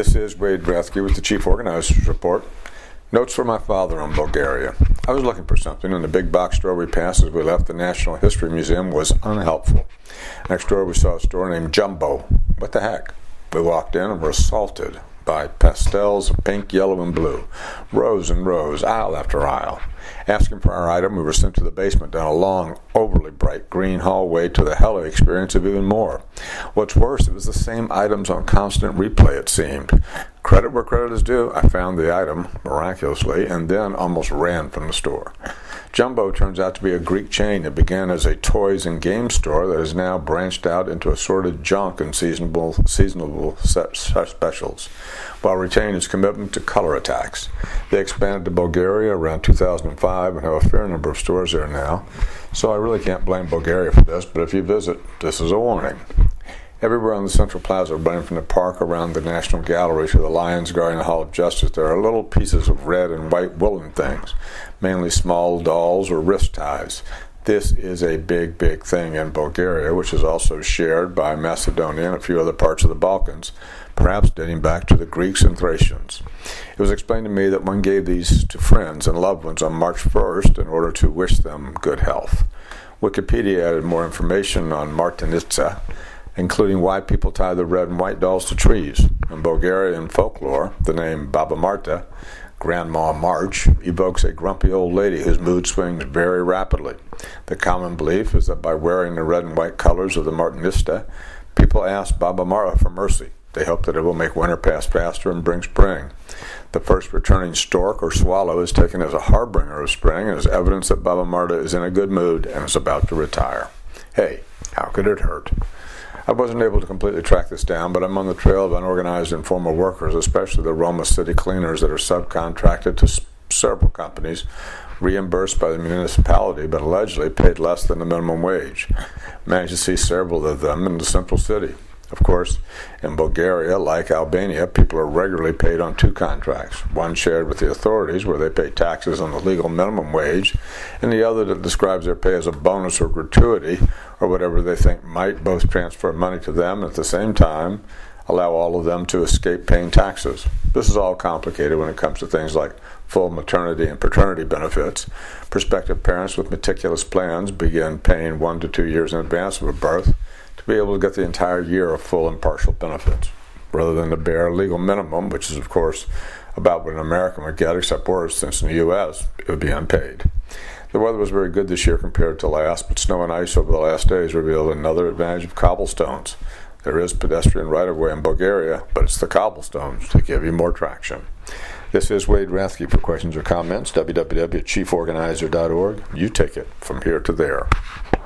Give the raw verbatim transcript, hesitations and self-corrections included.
This is Wade Rathke with the Chief Organizer's Report. Notes for my father on Bulgaria. I was looking for something, and the big box store we passed as we left the National History Museum was unhelpful. Next door we saw a store named Jumbo. What the heck? We walked in and were assaulted by pastels of pink, yellow, and blue, rows and rows, aisle after aisle. Asking for our item, we were sent to the basement down a long, overly bright green hallway to the hellish experience of even more. What's worse, it was the same items on constant replay, it seemed. Credit where credit is due, I found the item, miraculously, and then almost ran from the store. Jumbo turns out to be a Greek chain that began as a toys and games store that has now branched out into assorted junk and seasonable, seasonable set, set specials, while retaining its commitment to color attacks. They expanded to Bulgaria around two thousand five and have a fair number of stores there now, so I really can't blame Bulgaria for this, but if you visit, this is a warning. Everywhere on the Central Plaza, running from the park around the National Gallery to the Lions guarding the Hall of Justice, there are little pieces of red and white woolen things, mainly small dolls or wrist ties. This is a big, big thing in Bulgaria, which is also shared by Macedonia and a few other parts of the Balkans, perhaps dating back to the Greeks and Thracians. It was explained to me that one gave these to friends and loved ones on March first in order to wish them good health. Wikipedia added more information on Martinitsa, including why people tie the red and white dolls to trees. In Bulgarian folklore, the name Baba Marta, Grandma March, evokes a grumpy old lady whose mood swings very rapidly. The common belief is that by wearing the red and white colors of the Martinista, people ask Baba Marta for mercy. They hope that it will make winter pass faster and bring spring. The first returning stork or swallow is taken as a harbinger of spring and as evidence that Baba Marta is in a good mood and is about to retire. Hey, how could it hurt? I wasn't able to completely track this down, but I'm on the trail of unorganized informal workers, especially the Roma city cleaners that are subcontracted to s- several companies, reimbursed by the municipality, but allegedly paid less than the minimum wage. Managed to see several of them in the central city. Of course, in Bulgaria, like Albania, people are regularly paid on two contracts, one shared with the authorities where they pay taxes on the legal minimum wage, and the other that describes their pay as a bonus or gratuity or whatever they think might both transfer money to them and at the same time allow all of them to escape paying taxes. This is all complicated when it comes to things like full maternity and paternity benefits. Prospective parents with meticulous plans begin paying one to two years in advance of a birth to be able to get the entire year of full and partial benefits, rather than the bare legal minimum, which is, of course, about what an American would get, except worse, since in the U S it would be unpaid. The weather was very good this year compared to last, but snow and ice over the last days revealed another advantage of cobblestones. There is pedestrian right-of-way in Bulgaria, but it's the cobblestones that give you more traction. This is Wade Rathke. For questions or comments, w w w dot chief organizer dot org. You take it from here to there.